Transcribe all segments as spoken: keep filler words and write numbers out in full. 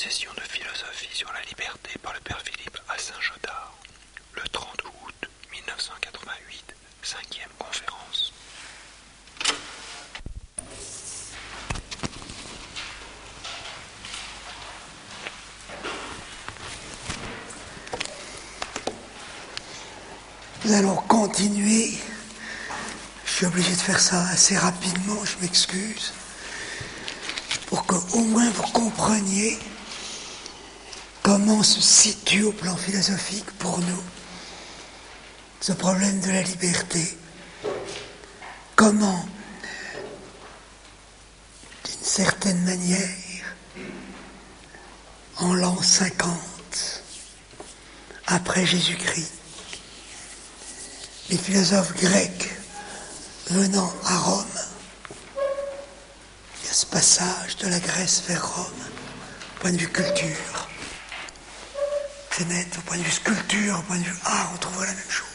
session de philosophie sur la liberté par le père Philippe à Saint-Jotard, le trente août mille neuf cent quatre-vingt-huit, cinquième conférence. Nous allons continuer. Je suis obligé de faire ça assez rapidement, je m'excuse, pour qu'au moins vous compreniez comment se situe au plan philosophique pour nous ce problème de la liberté. Comment, d'une certaine manière, en l'an cinquante, après Jésus-Christ, les philosophes grecs venant à Rome, il y a ce passage de la Grèce vers Rome, au point de vue culture. C'est net, au point de vue sculpture, au point de vue art, on trouverait la même chose.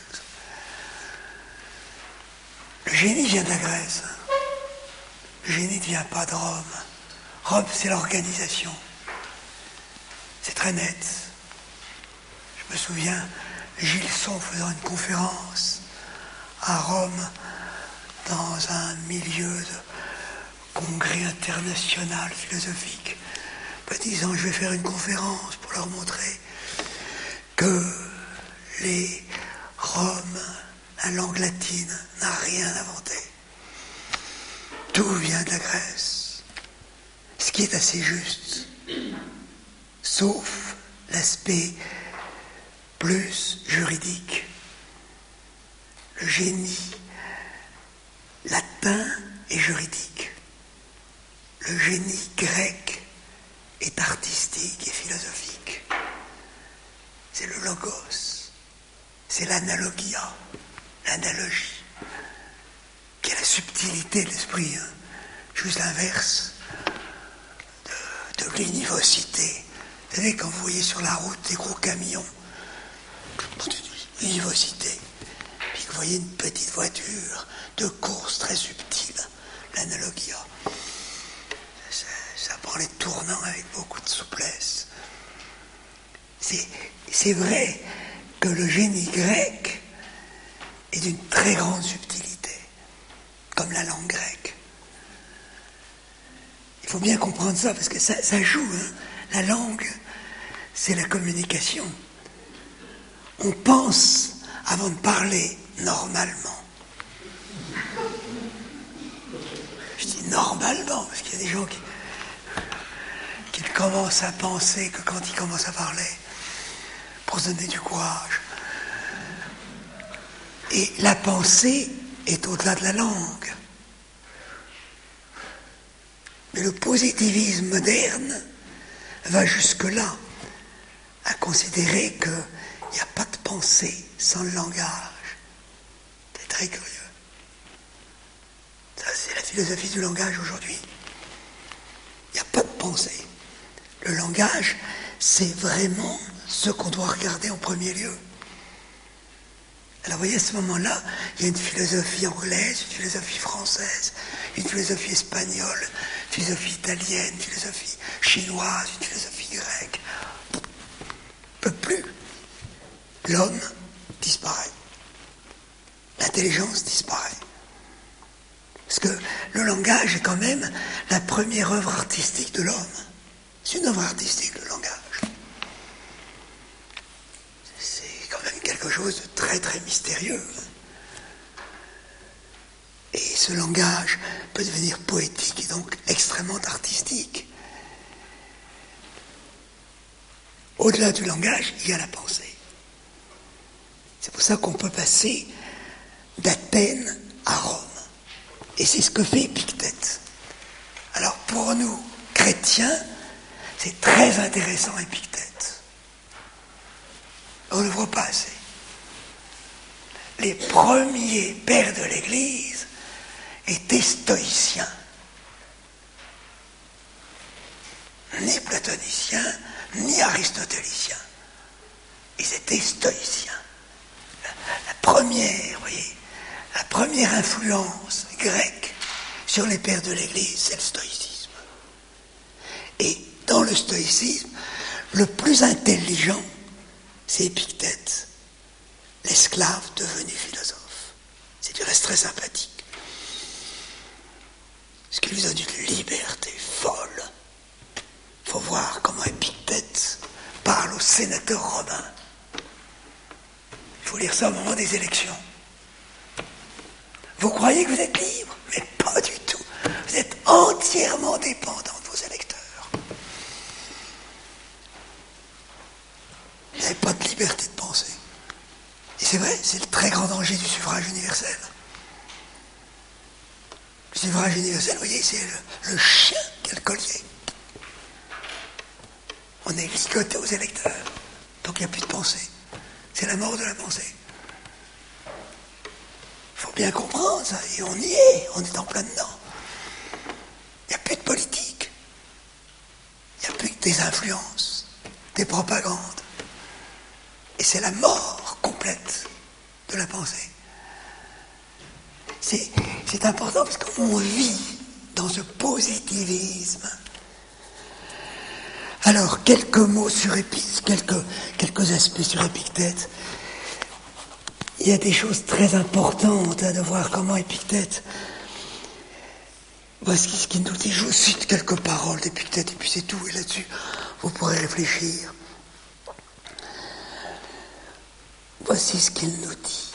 Le génie vient de la Grèce. Le génie ne vient pas de Rome. Rome, c'est l'organisation. C'est très net. Je me souviens, Gilson faisant une conférence à Rome dans un milieu de congrès international philosophique, disant je vais faire une conférence pour leur montrer que les Roms, la langue latine, n'a rien inventé. Tout vient de la Grèce. Ce qui est assez juste, sauf l'aspect plus juridique. Le génie latin est juridique. Le génie grec est artistique et philosophique. C'est le logos, c'est l'analogia, l'analogie, qui est la subtilité de l'esprit, hein. Juste l'inverse de, de l'univocité. Vous savez, quand vous voyez sur la route des gros camions, univocité, puis que vous voyez une petite voiture de course très subtile, l'analogia, ça, ça prend les tournants avec beaucoup de souplesse. C'est, c'est vrai que le génie grec est d'une très grande subtilité, comme la langue grecque. Il faut bien comprendre ça, parce que ça, ça joue, hein. La langue, c'est la communication. On pense avant de parler normalement. Je dis normalement, parce qu'il y a des gens qui, qui commencent à penser que quand ils commencent à parler, pour se donner du courage. Et la pensée est au-delà de la langue. Mais le positivisme moderne va jusque-là, à considérer qu'il n'y a pas de pensée sans le langage. C'est très curieux. Ça, c'est la philosophie du langage aujourd'hui. Il n'y a pas de pensée. Le langage, c'est vraiment ce qu'on doit regarder en premier lieu. Alors vous voyez, à ce moment-là, il y a une philosophie anglaise, une philosophie française, une philosophie espagnole, une philosophie italienne, une philosophie chinoise, une philosophie grecque. On ne peut plus. L'homme disparaît. L'intelligence disparaît. Parce que le langage est quand même la première œuvre artistique de l'homme. C'est une œuvre artistique, le langage. C'est quand même quelque chose de très très mystérieux. Et ce langage peut devenir poétique et donc extrêmement artistique. Au-delà du langage, il y a la pensée. C'est pour ça qu'on peut passer d'Athènes à Rome. Et c'est ce que fait Épictète. Alors pour nous, chrétiens, c'est très intéressant Épictète. On ne le voit pas assez. Les premiers pères de l'Église étaient stoïciens. Ni platoniciens, ni aristotéliciens. Ils étaient stoïciens. La, la première, vous voyez, la première influence grecque sur les pères de l'Église, c'est le stoïcisme. Et dans le stoïcisme, Le plus intelligent, c'est Épictète, l'esclave devenu philosophe. C'est du reste très sympathique. Ce qui lui donne une liberté folle. Il faut voir comment Épictète parle aux sénateurs romains. Il faut lire ça au moment des élections. Vous croyez que vous êtes libre? Mais pas du tout. Vous êtes entièrement dépendant de vos électeurs. Vous n'avez pas de liberté de penser. Et c'est vrai, c'est le très grand danger du suffrage universel. Le suffrage universel, vous voyez, c'est le, le chien qui a le collier. On est ligoté aux électeurs. Donc il n'y a plus de pensée. C'est la mort de la pensée. Il faut bien comprendre ça. Et on y est. On est en plein dedans. Il n'y a plus de politique. Il n'y a plus que des influences, des propagandes. Et c'est la mort complète de la pensée. C'est, c'est important parce qu'on vit dans ce positivisme. Alors, quelques mots sur Épictète, quelques, quelques aspects sur Épictète. Il y a des choses très importantes hein, de voir comment Épictète... Voici ce qu'il nous dit. Je vous cite quelques paroles d'Épictète et puis c'est tout. Et là-dessus, vous pourrez réfléchir. Voici ce qu'il nous dit.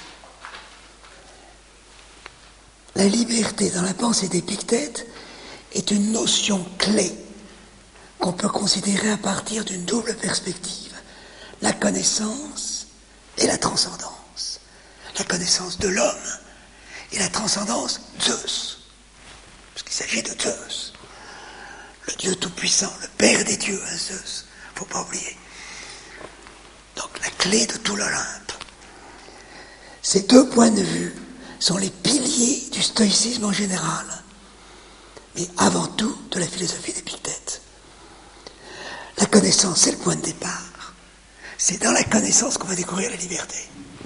La liberté dans la pensée d'Épictète est une notion clé qu'on peut considérer à partir d'une double perspective, la connaissance et la transcendance. La connaissance de l'homme et la transcendance de Zeus. Parce qu'il s'agit de Zeus, le Dieu tout-puissant, le Père des dieux, hein, Zeus, il ne faut pas oublier. Donc la clé de tout l'Olympe. Ces deux points de vue sont les piliers du stoïcisme en général, mais avant tout de la philosophie d'Épictète. La connaissance, c'est le point de départ. C'est dans la connaissance qu'on va découvrir la liberté.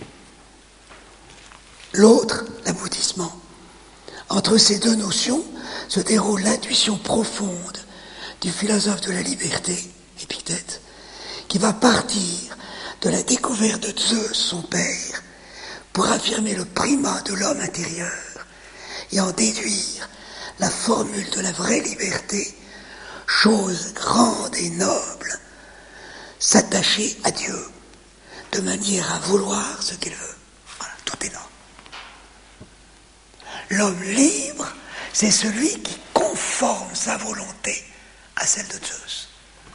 L'autre, l'aboutissement. Entre ces deux notions se déroule l'intuition profonde du philosophe de la liberté, Épictète, qui va partir de la découverte de Zeus, son père, pour affirmer le primat de l'homme intérieur et en déduire la formule de la vraie liberté, chose grande et noble, s'attacher à Dieu de manière à vouloir ce qu'il veut. Voilà, tout est là. L'homme libre, c'est celui qui conforme sa volonté à celle de Zeus.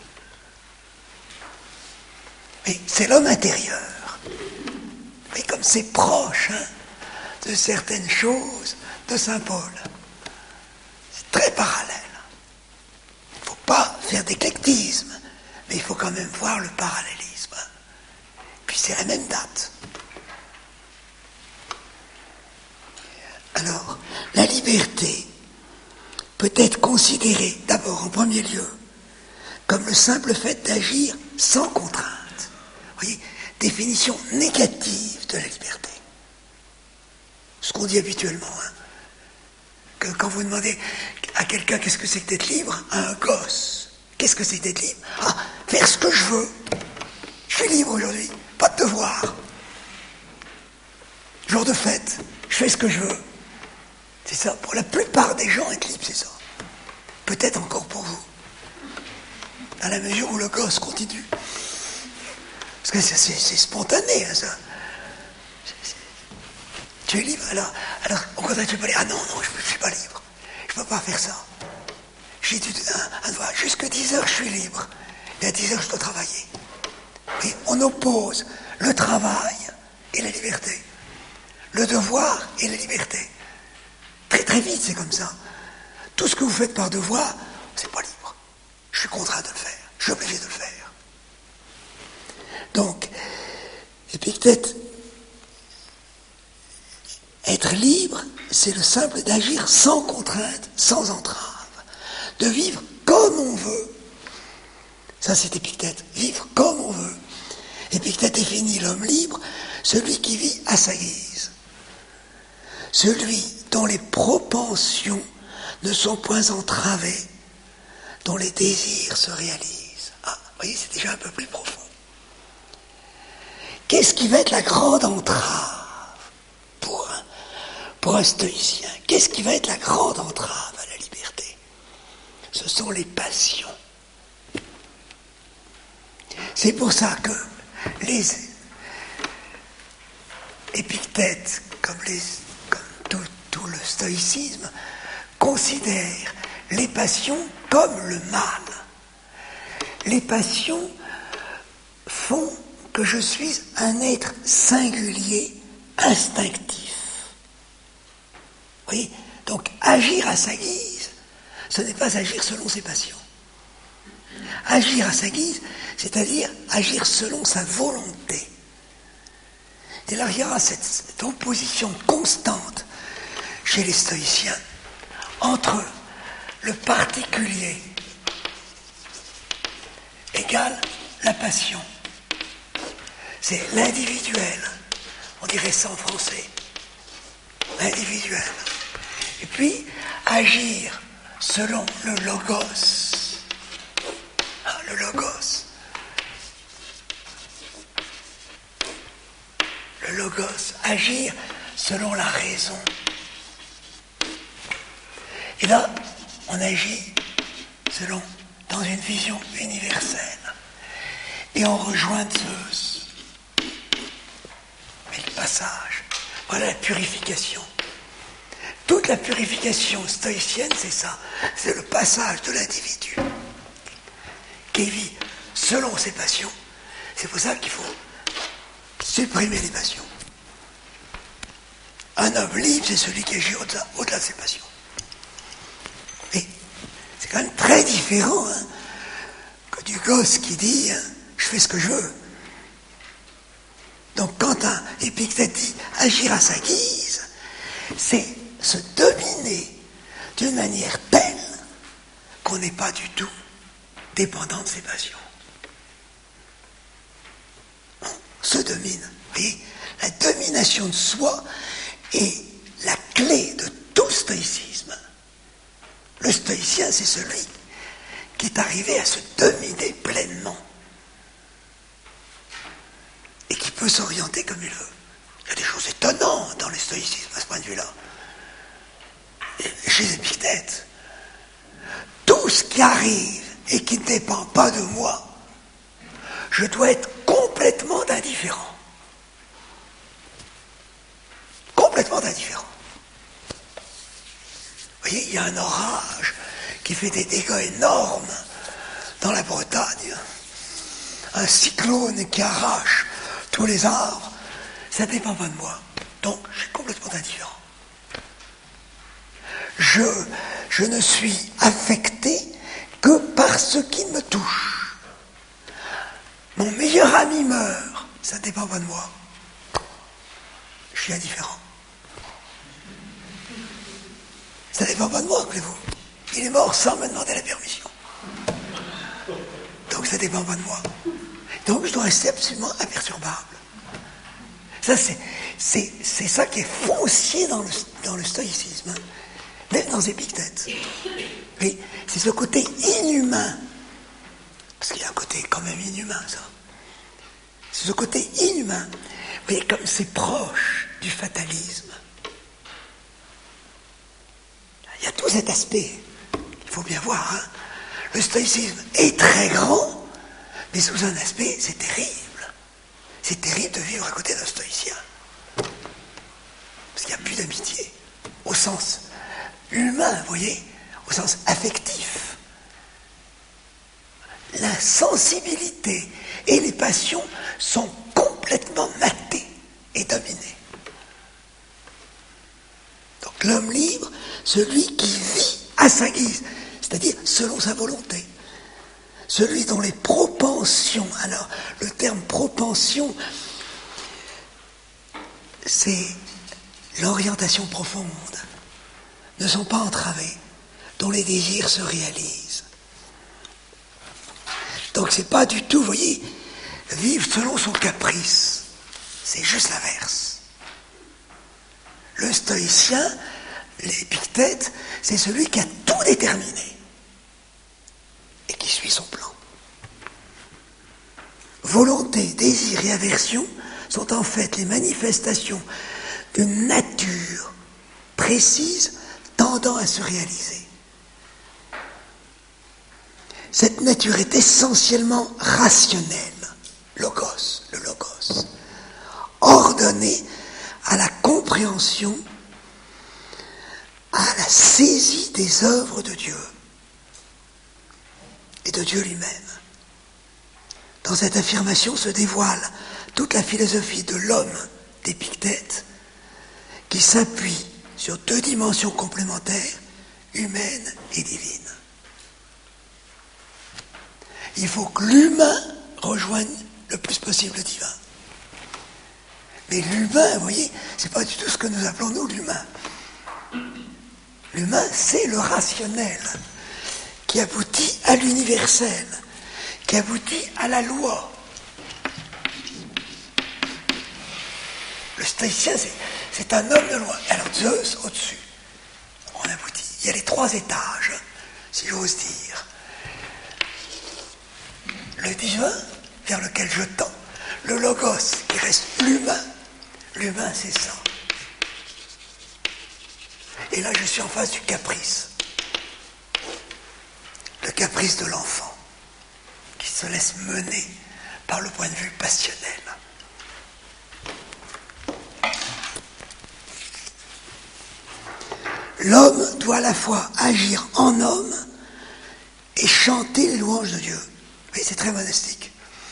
Mais c'est l'homme intérieur. Mais comme c'est proche hein, de certaines choses de saint Paul, c'est très parallèle. Il ne faut pas faire d'éclectisme, mais il faut quand même voir le parallélisme. Puis c'est la même date. Alors, la liberté peut être considérée d'abord en premier lieu comme le simple fait d'agir sans contrainte. Vous voyez, définition négative de la liberté. Ce qu'on dit habituellement. Hein, que quand vous demandez à quelqu'un qu'est-ce que c'est que d'être libre, à un gosse, qu'est-ce que c'est que d'être libre? Ah, faire ce que je veux. Je suis libre aujourd'hui, pas de devoir. Jour de fête, je fais ce que je veux. C'est ça, pour la plupart des gens, être libre, c'est ça. Peut-être encore pour vous. À la mesure où le gosse continue. Parce que c'est, c'est, c'est spontané, hein, ça. C'est, c'est... Tu es libre, alors, alors au contraire, tu peux dire, ah non, non, je ne suis pas libre. Je ne peux pas faire ça. J'ai dû, un, un devoir, jusqu'à dix heures, je suis libre. Et à dix heures, je dois travailler. Et on oppose le travail et la liberté. Le devoir et la liberté. Très très vite, c'est comme ça. Tout ce que vous faites par devoir, c'est pas libre. Je suis contraint de le faire. Je suis obligé de le faire. Donc, Épictète, être libre, c'est le simple d'agir sans contrainte, sans entrave. De vivre comme on veut. Ça, c'est Épictète. Vivre comme on veut. Épictète définit l'homme libre, celui qui vit à sa guise. Celui dont les propensions ne sont point entravées, dont les désirs se réalisent. Ah, voyez, c'est déjà un peu plus profond. Qu'est-ce qui va être la grande entrave pour un, pour un stoïcien? Qu'est-ce qui va être la grande entrave à la liberté? Ce sont les passions. C'est pour ça que les Épictètes, comme, les, comme tout, tout le stoïcisme, considèrent les passions comme le mal. Les passions font que je suis un être singulier, instinctif. Vous voyez? Donc agir à sa guise, ce n'est pas agir selon ses passions. Agir à sa guise, c'est-à-dire agir selon sa volonté. Et là, il y aura cette, cette opposition constante chez les stoïciens entre le particulier égale la passion. C'est l'individuel, on dirait ça en français, l'individuel. Et puis, agir selon le logos. Ah, le logos. Le logos, agir selon la raison. Et là, on agit selon, dans une vision universelle. Et on rejoint Zeus. Mais le passage, voilà la purification. Toute la purification stoïcienne, c'est ça. C'est le passage de l'individu qui vit selon ses passions. C'est pour ça qu'il faut supprimer les passions. Un homme libre, c'est celui qui agit au-delà, au-delà de ses passions. Et c'est quand même très différent hein, que du gosse qui dit hein, « je fais ce que je veux ». Donc quand un Épictète dit « agir à sa guise », c'est se dominer d'une manière telle qu'on n'est pas du tout dépendant de ses passions. Se domine. Vous voyez, la domination de soi est la clé de tout stoïcisme. Le stoïcien, c'est celui qui est arrivé à se dominer pleinement et qui peut s'orienter comme il veut. Il y a des choses étonnantes dans le stoïcisme à ce point de vue-là. Et chez les Épictètes, tout ce qui arrive et qui ne dépend pas de moi, je dois être complètement indifférent. Complètement indifférent. Vous voyez, il y a un orage qui fait des dégâts énormes dans la Bretagne. Un cyclone qui arrache tous les arbres. Ça ne dépend pas de moi. Donc, je suis complètement indifférent. Je, je ne suis affecté que par ce qui me touche. Mon meilleur ami meurt, ça ne dépend pas de moi. Je suis indifférent. Ça ne dépend pas de moi, voulez-vous. Il est mort sans me demander la permission. Donc ça ne dépend pas de moi. Donc je dois rester absolument imperturbable. Ça, c'est, c'est, c'est ça qui est foncier dans le, dans le stoïcisme, hein. Même dans Épictète. Oui, c'est ce côté inhumain. Parce qu'il y a un côté quand même inhumain, ça. C'est ce côté inhumain. Vous voyez, comme c'est proche du fatalisme. Il y a tout cet aspect. Il faut bien voir, hein. Le stoïcisme est très grand, mais sous un aspect, c'est terrible. C'est terrible de vivre à côté d'un stoïcien. Parce qu'il n'y a plus d'amitié. Au sens humain, vous voyez, au sens affectif. La sensibilité et les passions sont complètement matées et dominées. Donc l'homme libre, celui qui vit à sa guise, c'est-à-dire selon sa volonté. Celui dont les propensions, alors le terme propension, c'est l'orientation profonde, ne sont pas entravés, dont les désirs se réalisent. Donc c'est pas du tout, vous voyez, vivre selon son caprice, c'est juste l'inverse. Le stoïcien, l'Épictète, c'est celui qui a tout déterminé et qui suit son plan. volonté, désir et aversion sont en fait les manifestations d'une nature précise tendant à se réaliser. Cette nature est essentiellement rationnelle, logos, le logos, ordonnée à la compréhension, à la saisie des œuvres de Dieu et de Dieu lui-même. Dans cette affirmation se dévoile toute la philosophie de l'homme d'Épictète, qui s'appuie sur deux dimensions complémentaires, humaine et divine. Il faut que l'humain rejoigne le plus possible le divin. Mais l'humain, vous voyez, c'est pas du tout ce que nous appelons nous l'humain. L'humain, c'est le rationnel qui aboutit à l'universel, qui aboutit à la loi. Le stoïcien, c'est, c'est un homme de loi. Alors Zeus, au-dessus, on aboutit. Il y a les trois étages, si j'ose dire. Le divin, vers lequel je tends. Le logos, qui reste l'humain. L'humain, c'est ça. Et là, je suis en face du caprice. Le caprice de l'enfant, qui se laisse mener par le point de vue passionnel. L'homme doit à la fois agir en homme et chanter les louanges de Dieu. Oui, c'est très monastique.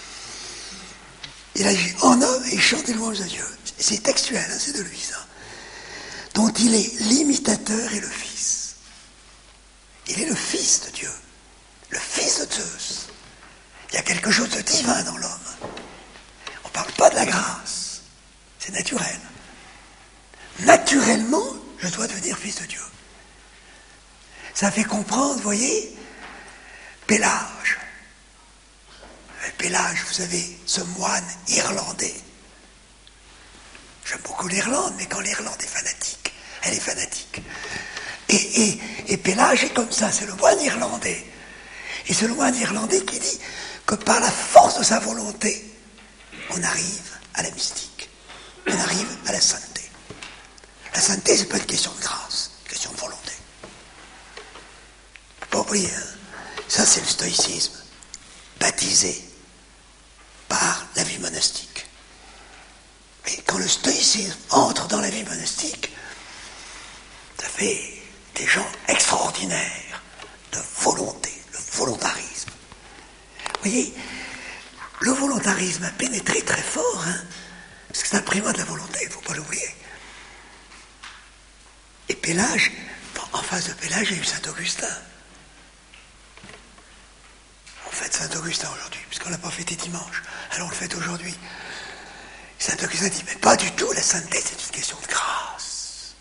Il agit en homme et il chante les louanges de Dieu. C'est textuel, hein, c'est de lui ça. Dont il est l'imitateur et le fils. Il est le fils de Dieu, le fils de Zeus. Il y a quelque chose de divin dans l'homme. On ne parle pas de la grâce, c'est naturel. Naturellement, je dois devenir fils de Dieu. Ça fait comprendre, vous voyez, Pélage. Pélage, vous savez, ce moine irlandais. J'aime beaucoup l'Irlande, mais quand l'Irlande est fanatique, elle est fanatique. Et, et, et Pélage est comme ça, c'est le moine irlandais. Et c'est le moine irlandais qui dit que par la force de sa volonté, on arrive à la mystique. On arrive à la sainteté. La sainteté, c'est pas une question de grâce, c'est une question de volonté. Faut pas oublier, hein. Ça c'est le stoïcisme, baptisé par la vie monastique. Mais quand le stoïcisme entre dans la vie monastique, ça fait des gens extraordinaires de volonté, le volontarisme. Vous voyez, le volontarisme a pénétré très fort, hein, parce que c'est un primat de la volonté, il ne faut pas l'oublier. Et Pélage, en face de Pélage, il y a eu Saint-Augustin. On fête Saint-Augustin aujourd'hui, puisqu'on ne l'a pas fêté dimanche, alors on le fête aujourd'hui. Saint-Augustin dit, mais pas du tout, la sainteté, c'est une question de grâce.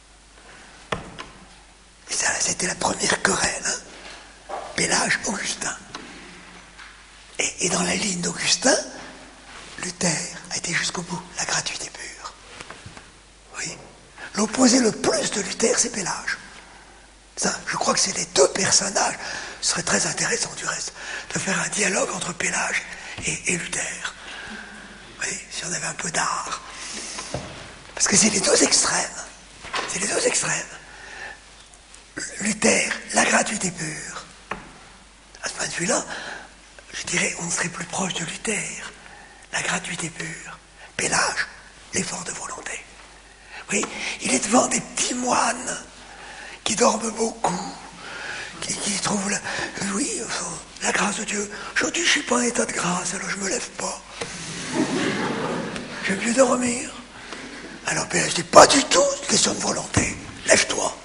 Et ça, c'était la première querelle, hein. Pélage, Augustin. Et, et dans la ligne d'Augustin, Luther a été jusqu'au bout, la gratuité pure. Oui. L'opposé le plus de Luther, c'est Pélage. Ça, je crois que c'est les deux personnages. Ce serait très intéressant, du reste, de faire un dialogue entre Pélage et, et Luther. Oui, si on avait un peu d'art. Parce que c'est les deux extrêmes. C'est les deux extrêmes. Luther, la gratuité pure. À ce point de vue-là, je dirais, on serait plus proche de Luther. La gratuité pure. Pélage, l'effort de volonté. Oui, il est devant des petits moines qui dorment beaucoup, qui, qui trouvent la, oui, la grâce de Dieu. Aujourd'hui, je ne suis pas en état de grâce, alors je ne me lève pas. J'aime mieux dormir. Alors, Pélage, je dis pas du tout, c'est une question de volonté. Lève-toi.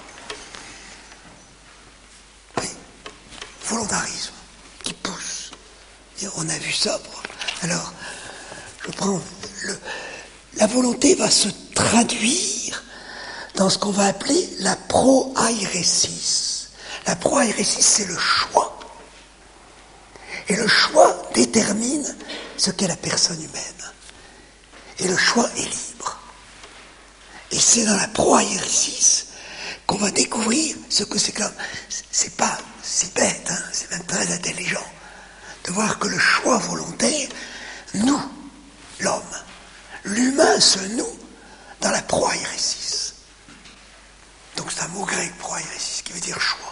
Oui, volontarisme qui pousse. Et on a vu ça. Alors, je prends le... La volonté va se traduire dans ce qu'on va appeler la proairesis. La proairesis, c'est le choix. Et le choix détermine ce qu'est la personne humaine. Et le choix est libre. Et c'est dans la proairesis qu'on va découvrir ce que c'est que l'homme. C'est pas si bête, hein, c'est même très intelligent de voir que le choix volontaire noue l'homme. L'humain se noue dans la proairesis. Donc c'est un mot grec, proairesis, qui veut dire choix.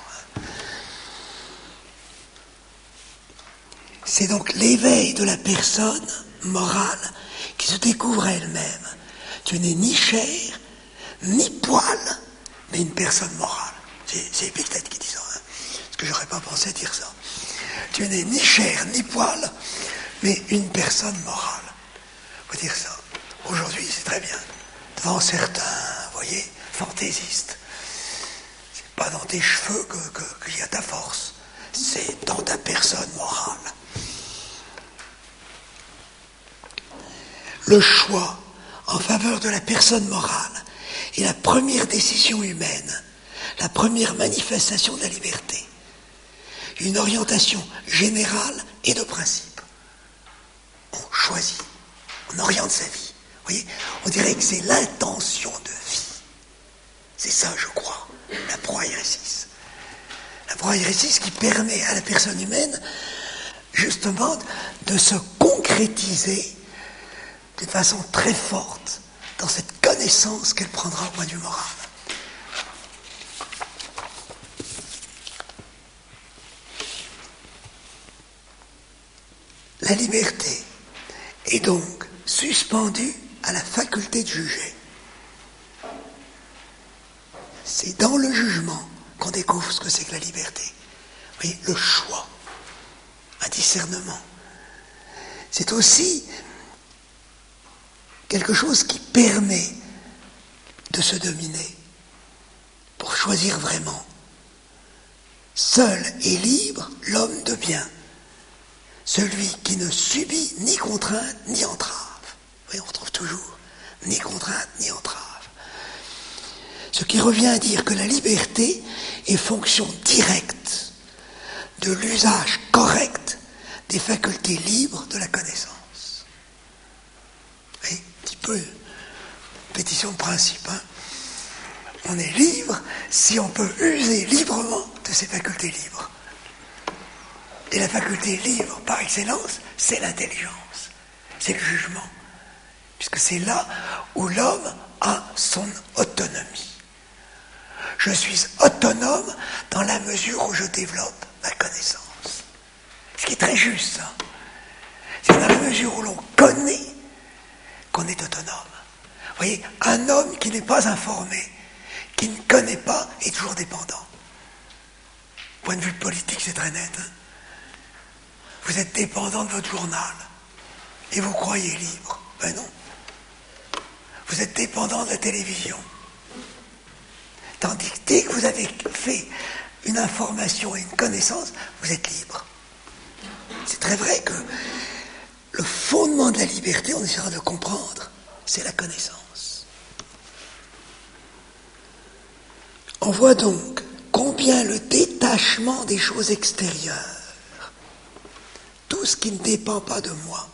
C'est donc l'éveil de la personne morale qui se découvre à elle-même. Tu n'es ni chair, ni poil, mais une personne morale. C'est, c'est Épictète qui dit ça, hein, parce que j'aurais pas pensé dire ça. Tu n'es ni chair, ni poil, mais une personne morale. Faut dire ça. Aujourd'hui, c'est très bien. Devant certains, vous voyez, fantaisistes, c'est pas dans tes cheveux que, que, qu'il y a ta force, c'est dans ta personne morale. Le choix en faveur de la personne morale est la première décision humaine, la première manifestation de la liberté. Une orientation générale et de principe. On choisit, on oriente sa vie. Vous voyez, on dirait que c'est l'intention de vie. C'est ça, je crois, la proairesis. La proairesis qui permet à la personne humaine, justement, de se concrétiser d'une façon très forte dans cette connaissance qu'elle prendra au point de vue moral. La liberté est donc suspendue à la faculté de juger. C'est dans le jugement qu'on découvre ce que c'est que la liberté. Vous voyez, le choix, un discernement. C'est aussi quelque chose qui permet de se dominer pour choisir vraiment. Seul est libre l'homme de bien, celui qui ne subit ni contrainte ni entrave. Oui, on retrouve toujours ni contrainte ni entrave. Ce qui revient à dire que la liberté est fonction directe de l'usage correct des facultés libres de la connaissance. Oui, un petit peu pétition de principe. Hein. On est libre si on peut user librement de ses facultés libres. Et la faculté libre, par excellence, c'est l'intelligence, c'est le jugement. Puisque c'est là où l'homme a son autonomie. Je suis autonome dans la mesure où je développe ma connaissance. Ce qui est très juste, ça. C'est dans la mesure où l'on connaît qu'on est autonome. Vous voyez, un homme qui n'est pas informé, qui ne connaît pas, est toujours dépendant. Point de vue politique, c'est très net. Hein. Vous êtes dépendant de votre journal et vous croyez libre. Ben non. Vous êtes dépendant de la télévision. Tandis que dès que vous avez fait une information et une connaissance, vous êtes libre. C'est très vrai que le fondement de la liberté, on essaiera de comprendre, c'est la connaissance. On voit donc combien le détachement des choses extérieures, tout ce qui ne dépend pas de moi,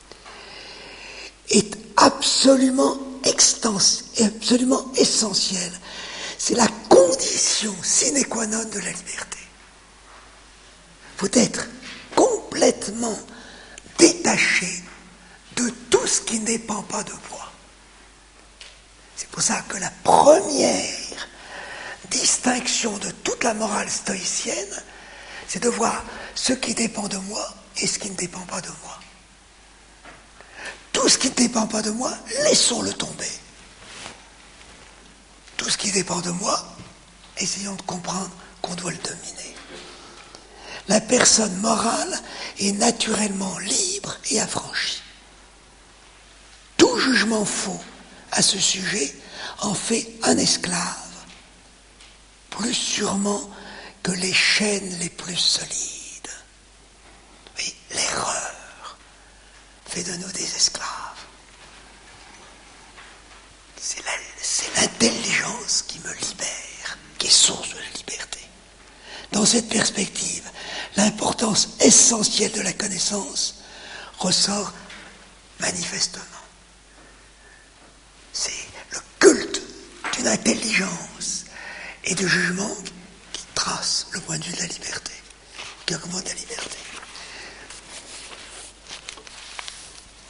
est absolument extens, absolument essentiel. C'est la condition sine qua non de la liberté. Il faut être complètement détaché de tout ce qui ne dépend pas de moi. C'est pour ça que la première distinction de toute la morale stoïcienne, c'est de voir ce qui dépend de moi et ce qui ne dépend pas de moi. Tout ce qui ne dépend pas de moi, laissons-le tomber. Tout ce qui dépend de moi, essayons de comprendre qu'on doit le dominer. La personne morale est naturellement libre et affranchie. Tout jugement faux à ce sujet en fait un esclave, plus sûrement que les chaînes les plus solides. Oui, l'erreur fait de nous des esclaves. C'est, la, c'est l'intelligence qui me libère, qui est source de la liberté. Dans cette perspective, l'importance essentielle de la connaissance ressort manifestement. C'est le culte d'une intelligence et de jugement qui trace le point de vue de la liberté, qui augmente la liberté.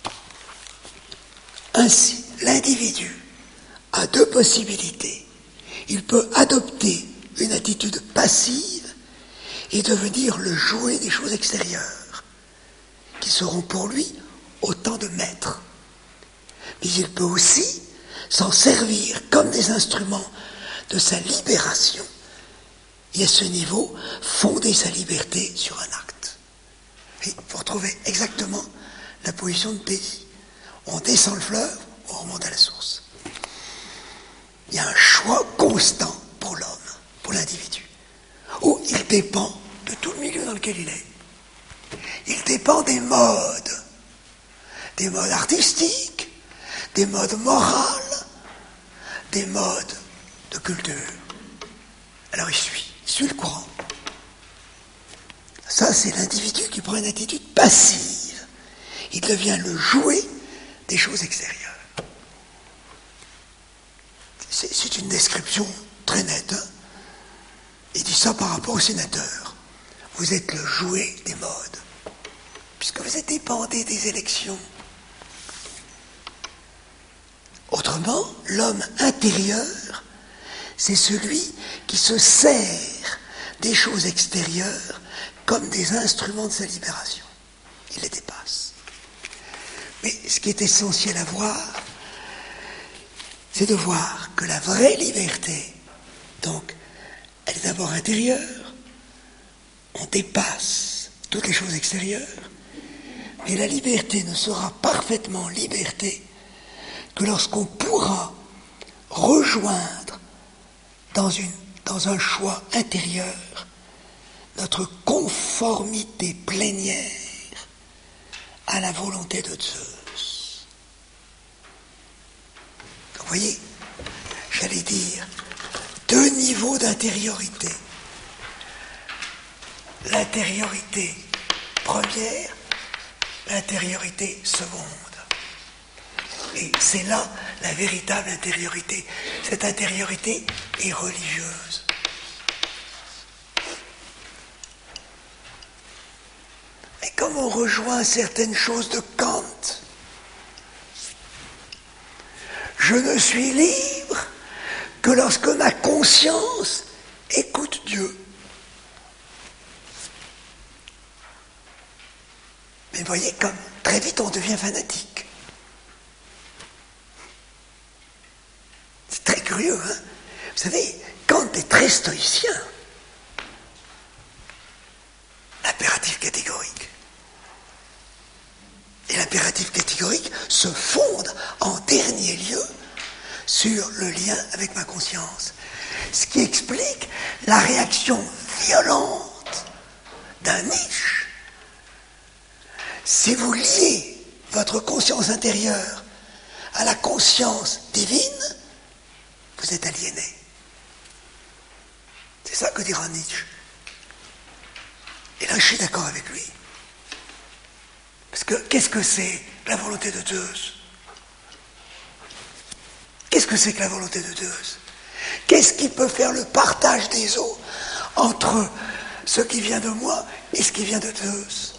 Ainsi, l'individu a deux possibilités. Il peut adopter une attitude passive et devenir le jouet des choses extérieures, qui seront pour lui autant de maîtres. Mais il peut aussi s'en servir comme des instruments de sa libération et à ce niveau fonder sa liberté sur un acte. Et vous retrouvez exactement la position de Pédi. On descend le fleuve, on remonte à la source. Il y a un choix constant pour l'homme, pour l'individu, où il dépend de tout le milieu dans lequel il est. Il dépend des modes, des modes artistiques, des modes moraux, des modes de culture. Alors il suit, il suit le courant. Ça, c'est l'individu qui prend une attitude passive. Il devient le jouet des choses extérieures. C'est, c'est une description très nette. Hein. Il dit ça par rapport au sénateur. Vous êtes le jouet des modes, puisque vous êtes dépendé des élections. Autrement, l'homme intérieur, c'est celui qui se sert des choses extérieures comme des instruments de sa libération. Il les dépasse. Mais ce qui est essentiel à voir, c'est de voir que la vraie liberté, donc, elle est d'abord intérieure, on dépasse toutes les choses extérieures, mais la liberté ne sera parfaitement liberté que lorsqu'on pourra rejoindre dans, une, dans un choix intérieur notre conformité plénière à la volonté de Zeus. Vous voyez, j'allais dire, deux niveaux d'intériorité. L'intériorité première, l'intériorité seconde. Et c'est là la véritable intériorité. Cette intériorité est religieuse. Et comme on rejoint certaines choses de Kant, je ne suis libre que lorsque ma conscience écoute Dieu. Mais vous voyez, comme très vite on devient fanatique. C'est très curieux, hein. Vous savez, Kant est très stoïcien. L'impératif catégorique. Et l'impératif catégorique se fonde en dernier lieu sur le lien avec ma conscience. Ce qui explique la réaction violente d'un Nietzsche. Si vous liez votre conscience intérieure à la conscience divine, vous êtes aliéné. C'est ça que dira Nietzsche. Et là, je suis d'accord avec lui. Parce que qu'est-ce que c'est la volonté de Zeus? Qu'est-ce que c'est que la volonté de Zeus? Qu'est-ce qui peut faire le partage des eaux entre ce qui vient de moi et ce qui vient de Zeus?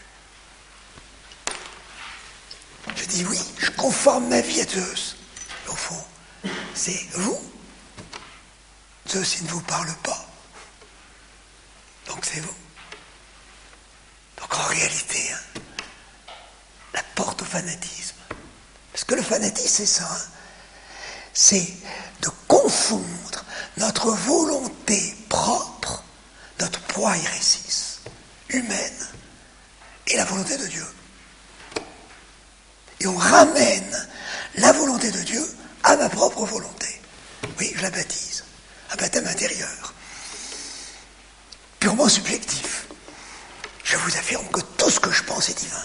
Je dis oui, je conforme ma vie à Zeus. Au fond, c'est vous. Zeus, il ne vous parle pas. Donc c'est vous. Donc en réalité, hein, la porte au fanatisme. Parce que le fanatisme, c'est ça. Hein, c'est de confondre notre volonté propre, notre poiérésis humaine, et la volonté de Dieu. Et on ramène la volonté de Dieu à ma propre volonté. Oui, je la baptise. Un baptême intérieur. Purement subjectif. Je vous affirme que tout ce que je pense est divin.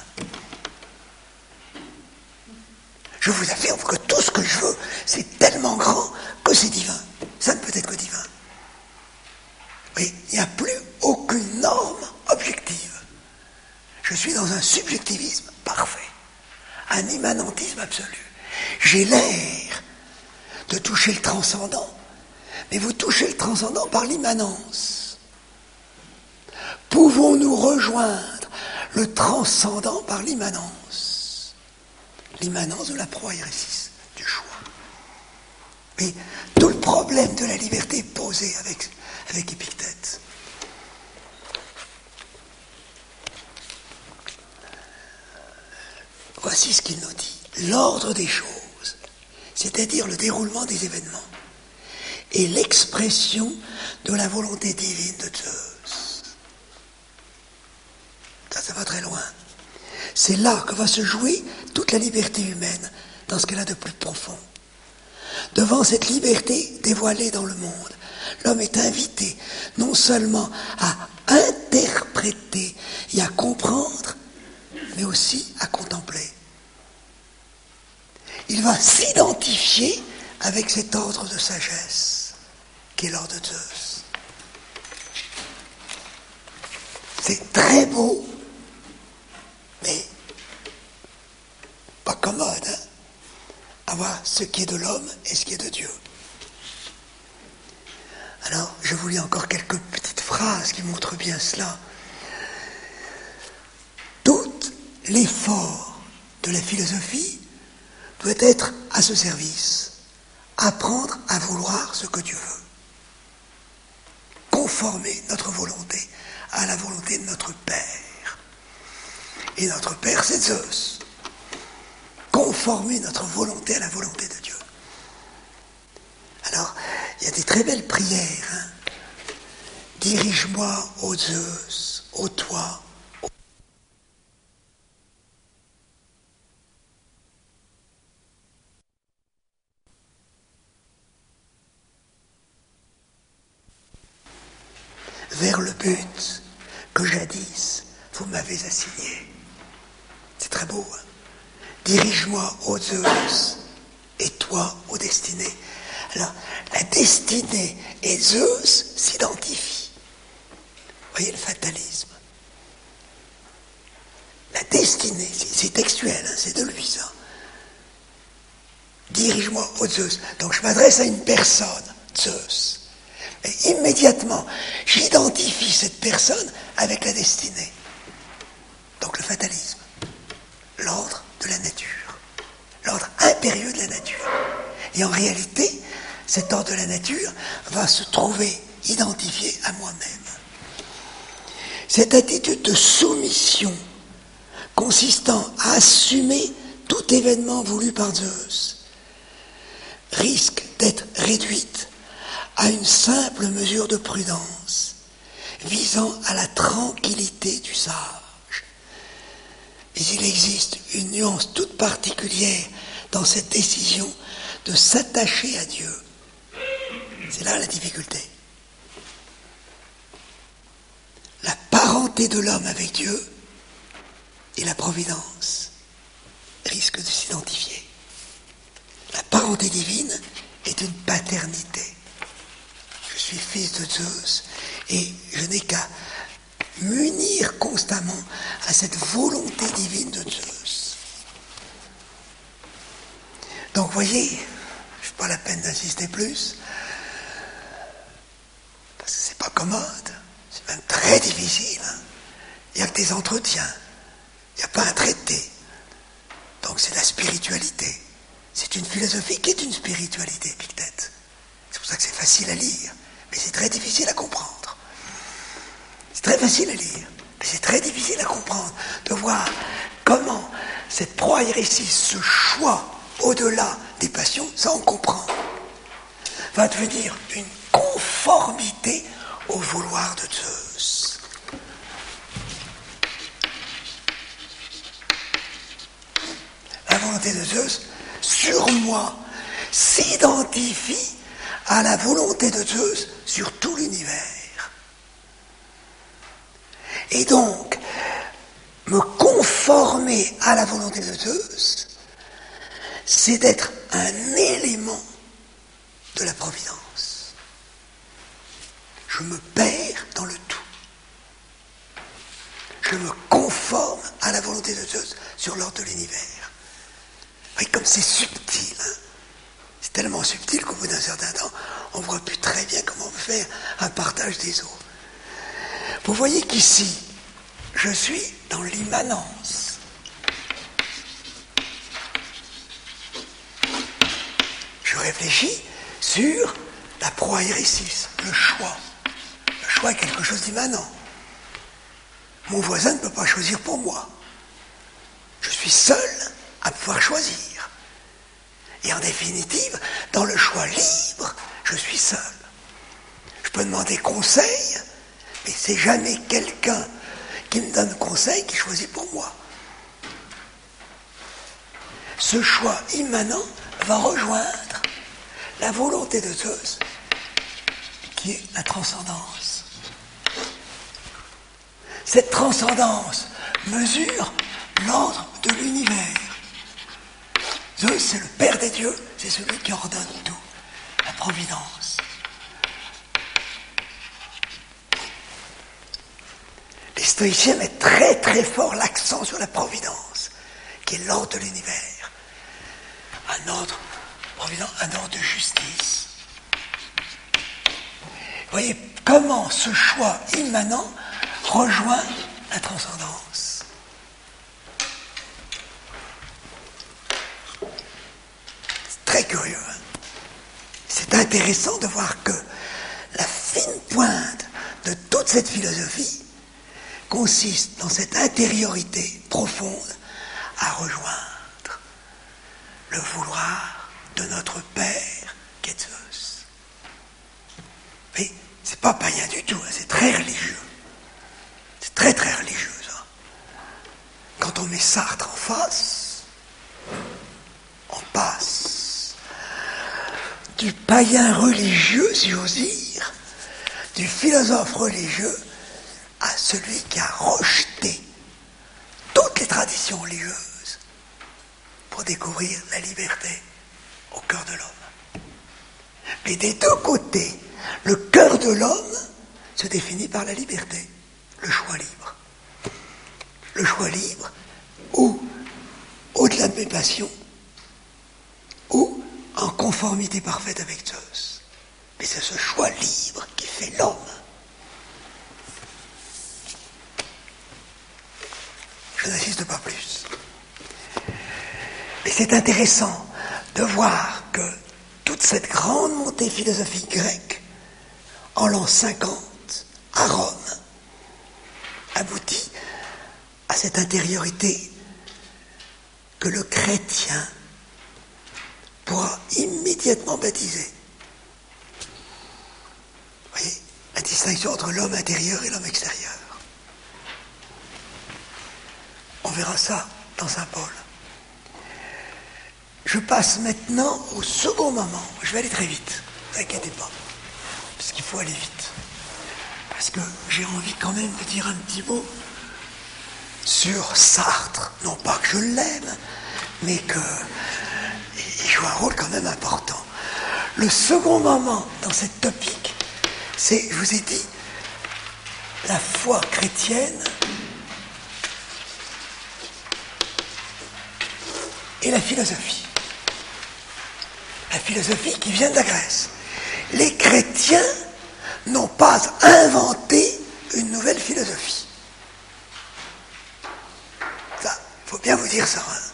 Je vous affirme que tout ce que je veux, c'est tellement grand que c'est divin. Ça ne peut être que divin. Oui, il n'y a plus aucune norme objective. Je suis dans un subjectivisme parfait. Un immanentisme absolu. J'ai l'air de toucher le transcendant, mais vous touchez le transcendant par l'immanence. Pouvons-nous rejoindre le transcendant par l'immanence? l'immanence de la proairesis, du choix. Mais tout le problème de la liberté est posé avec, avec Épictète. Voici ce qu'il nous dit. L'ordre des choses, c'est-à-dire le déroulement des événements, est l'expression de la volonté divine de Zeus. Ça, ça va très loin. C'est là que va se jouer toute la liberté humaine, dans ce qu'elle a de plus profond. Devant cette liberté dévoilée dans le monde, l'homme est invité non seulement à interpréter et à comprendre, mais aussi à contempler. Il va s'identifier avec cet ordre de sagesse qui est l'ordre de Zeus. C'est très beau, mais pas commode, hein, à voir ce qui est de l'homme et ce qui est de Dieu. Alors, je vous lis encore quelques petites phrases qui montrent bien cela. Tout l'effort de la philosophie doit être à ce service. Apprendre à vouloir ce que Dieu veut. Conformer notre volonté à la volonté de notre Père. Et notre Père, c'est Zeus. Conformer notre volonté à la volonté de Dieu. Alors, il y a des très belles prières. Hein. Dirige-moi, ô Zeus, ô toi, ô... vers le but que jadis vous m'avez assigné. C'est très beau. Hein. Dirige-moi, ô Zeus, et toi, ô destinée. Alors, la destinée et Zeus s'identifient. Vous voyez le fatalisme. La destinée, c'est, c'est textuel, hein, c'est de lui ça. Dirige-moi, ô Zeus. Donc je m'adresse à une personne, Zeus. Et immédiatement, j'identifie cette personne avec la destinée. Donc le fatalisme, l'ordre de la nature, l'ordre impérieux de la nature. Et en réalité, cet ordre de la nature va se trouver identifié à moi-même. Cette attitude de soumission consistant à assumer tout événement voulu par Zeus risque d'être réduite à une simple mesure de prudence visant à la tranquillité du sage. Mais il existe une nuance toute particulière dans cette décision de s'attacher à Dieu. C'est là la difficulté. La parenté de l'homme avec Dieu et la providence risquent de s'identifier. La parenté divine est une paternité. Je suis fils de Zeus et je n'ai qu'à m'unir constamment à cette volonté divine de Zeus. Donc, vous voyez, je n'ai pas la peine d'insister plus, parce que c'est pas commode, c'est même très difficile. Hein. Il n'y a que des entretiens, il n'y a pas un traité. Donc, c'est la spiritualité. C'est une philosophie qui est une spiritualité, Épictète. C'est pour ça que c'est facile à lire, mais c'est très difficile à comprendre. C'est très facile à lire, mais c'est très difficile à comprendre, de voir comment cette proairesis, ce choix au-delà des passions, ça on comprend, va devenir une conformité au vouloir de Zeus. La volonté de Zeus, sur moi, s'identifie à la volonté de Zeus sur tout l'univers. Et donc, me conformer à la volonté de Zeus, c'est d'être un élément de la providence. Je me perds dans le tout. Je me conforme à la volonté de Zeus sur l'ordre de l'univers. Vous voyez comme c'est subtil. Hein. C'est tellement subtil qu'au bout d'un certain temps, on ne voit plus très bien comment faire un partage des eaux. Vous voyez qu'ici, je suis dans l'immanence. réfléchis sur la proairesis, le choix. Le choix est quelque chose d'immanent. Mon voisin ne peut pas choisir pour moi. Je suis seul à pouvoir choisir. Et en définitive, dans le choix libre, je suis seul. Je peux demander conseil, mais c'est jamais quelqu'un qui me donne conseil qui choisit pour moi. Ce choix immanent va rejoindre la volonté de Zeus, qui est la transcendance. Cette transcendance mesure l'ordre de l'univers. Zeus, c'est le Père des dieux, c'est celui qui ordonne tout, la providence. Les stoïciens mettent très très fort l'accent sur la providence, qui est l'ordre de l'univers. Un ordre provident, un ordre de justice. Vous voyez comment ce choix immanent rejoint la transcendance. C'est très curieux. Hein? C'est intéressant de voir que la fine pointe de toute cette philosophie consiste dans cette intériorité profonde à rejoindre le vouloir de notre Père qui est Zeus. Mais c'est pas païen du tout, hein, c'est très religieux. C'est très très religieux ça. Quand on met Sartre en face, on passe du païen religieux, si j'ose dire, du philosophe religieux à celui qui a rejeté toutes les traditions religieuses pour découvrir la liberté au cœur de l'homme. Mais des deux côtés, le cœur de l'homme se définit par la liberté, le choix libre. Le choix libre, ou au-delà de mes passions, ou en conformité parfaite avec Zeus. Mais c'est ce choix libre qui fait l'homme. Je n'insiste pas plus. Mais c'est intéressant de voir que toute cette grande montée philosophique grecque, en l'an cinquante, à Rome, aboutit à cette intériorité que le chrétien pourra immédiatement baptiser. Vous voyez, la distinction entre l'homme intérieur et l'homme extérieur. On verra ça dans saint Paul. Je passe maintenant au second moment. Je vais aller très vite, ne vous inquiétez pas, parce qu'il faut aller vite. Parce que j'ai envie quand même de dire un petit mot sur Sartre. Non pas que je l'aime, mais qu'il joue un rôle quand même important. Le second moment dans cette topique, c'est, je vous ai dit, la foi chrétienne et la philosophie. La philosophie qui vient de la Grèce. Les chrétiens n'ont pas inventé une nouvelle philosophie. Ça, il faut bien vous dire ça. Hein.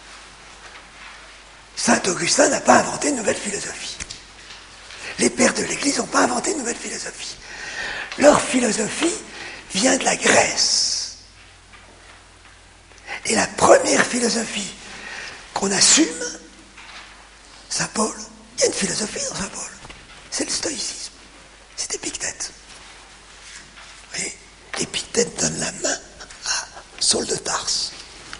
Saint Augustin n'a pas inventé une nouvelle philosophie. Les pères de l'Église n'ont pas inventé une nouvelle philosophie. Leur philosophie vient de la Grèce. Et la première philosophie qu'on assume, saint Paul, il y a une philosophie dans saint Paul, c'est le stoïcisme, c'est Épictète. Vous voyez, Épictète donne la main à Saul de Tarse.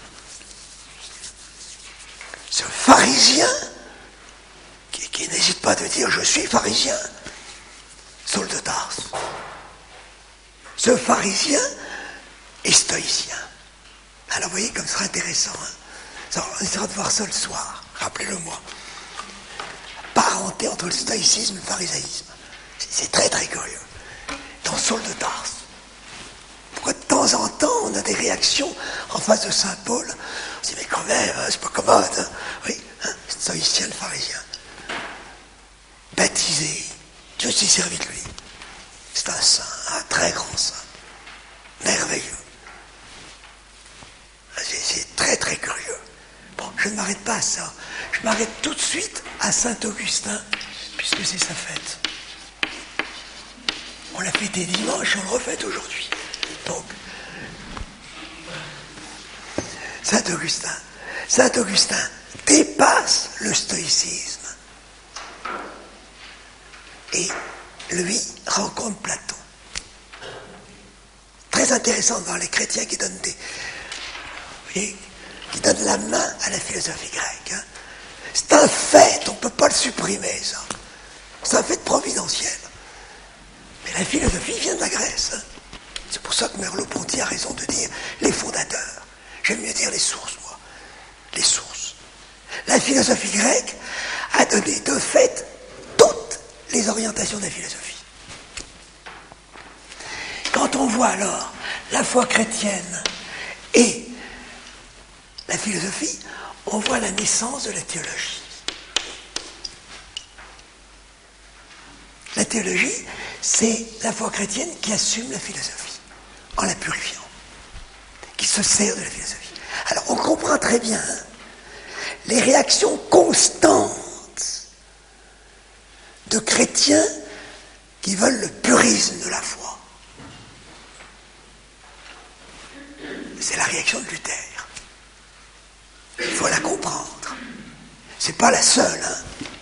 Ce pharisien, qui, qui n'hésite pas de dire je suis pharisien, Saul de Tarse. Ce pharisien est stoïcien. Alors vous voyez comme ce sera intéressant. Hein. Ça, on essaiera de voir ça le soir, rappelez-le-moi. Parenté entre le stoïcisme et le pharisaïsme. C'est, c'est très très curieux. Dans Saul de Tarse. Pourquoi de temps en temps on a des réactions en face de saint Paul? On se dit mais quand même, hein, c'est pas commode. Hein. Oui, hein, stoïcien, le pharisien. Baptisé, Dieu s'est servi de lui. C'est un saint, un très grand saint. Merveilleux. C'est, c'est très très curieux. Bon, je ne m'arrête pas à ça. je m'arrête tout de suite à Saint-Augustin, puisque c'est sa fête. On l'a fêté dimanche, on le refête aujourd'hui. Donc, Saint-Augustin. Saint-Augustin dépasse le stoïcisme. Et lui rencontre Platon. Très intéressant de voir les chrétiens qui donnent des, vous voyez, qui donnent la main à la philosophie grecque. Hein. C'est un fait, on ne peut pas le supprimer, ça. C'est un fait providentiel. Mais la philosophie vient de la Grèce. Hein. C'est pour ça que Merleau-Ponty a raison de dire les fondateurs. J'aime mieux dire les sources, moi. Les sources. La philosophie grecque a donné de fait toutes les orientations de la philosophie. Quand on voit alors la foi chrétienne et la philosophie, on voit la naissance de la théologie. La théologie, c'est la foi chrétienne qui assume la philosophie, en la purifiant, qui se sert de la philosophie. Alors on comprend très bien hein, les réactions constantes de chrétiens qui veulent le purisme de la foi. C'est la réaction de Luther. Il faut la comprendre. C'est pas la seule. Hein.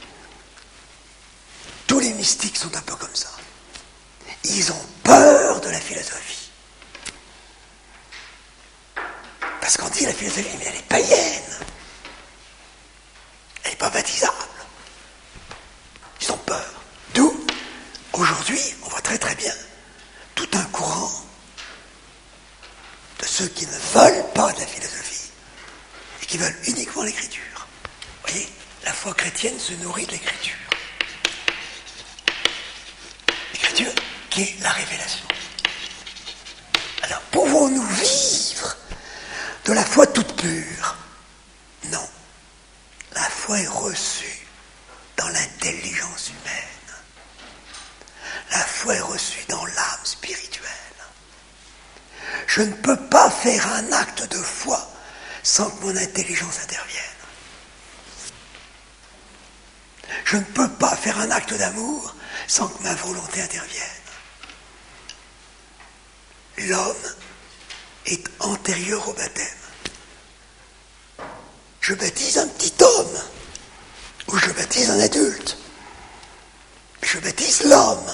Tous les mystiques sont un peu comme ça. Ils ont peur de la philosophie. Parce qu'on dit la philosophie, mais elle est païenne. Elle n'est pas baptisable. Ils ont peur. D'où, aujourd'hui, on voit très très bien tout un courant de ceux qui ne veulent pas de la philosophie et qui veulent uniquement l'écriture. Vous voyez, la foi chrétienne se nourrit de l'écriture. L'écriture qui est la révélation. Alors, pouvons-nous vivre de la foi toute pure? Non. La foi est reçue dans l'intelligence humaine. La foi est reçue dans l'âme spirituelle. Je ne peux pas faire un acte de foi sans que mon intelligence intervienne. Je ne peux pas faire un acte d'amour sans que ma volonté intervienne. L'homme est antérieur au baptême. Je baptise un petit homme, ou je baptise un adulte. Je baptise l'homme.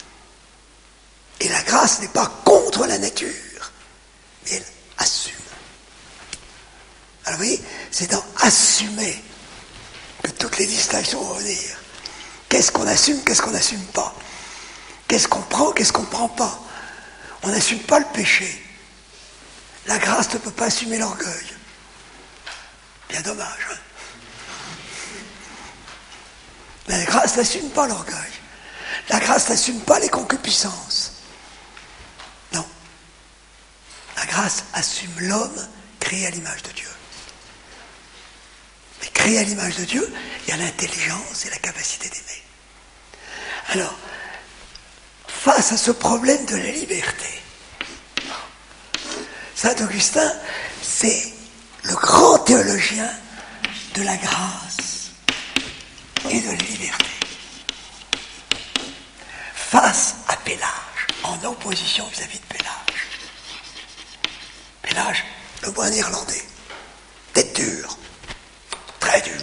Et la grâce n'est pas contre la nature, mais elle assume. Alors vous voyez, c'est dans assumer que toutes les distinctions vont venir. Qu'est-ce qu'on assume, qu'est-ce qu'on n'assume pas? Qu'est-ce qu'on prend, qu'est-ce qu'on ne prend pas? On n'assume pas le péché. La grâce ne peut pas assumer l'orgueil. Bien dommage. Hein? Mais la grâce n'assume pas l'orgueil. La grâce n'assume pas les concupiscences. Non. La grâce assume l'homme créé à l'image de Dieu. Mais créé à l'image de Dieu, il y a l'intelligence et la capacité d'aimer. Alors, face à ce problème de la liberté, Saint Augustin, c'est le grand théologien de la grâce et de la liberté. Face à Pélage, en opposition vis-à-vis de Pélage. Pélage, le moine irlandais, tête dure, très dur,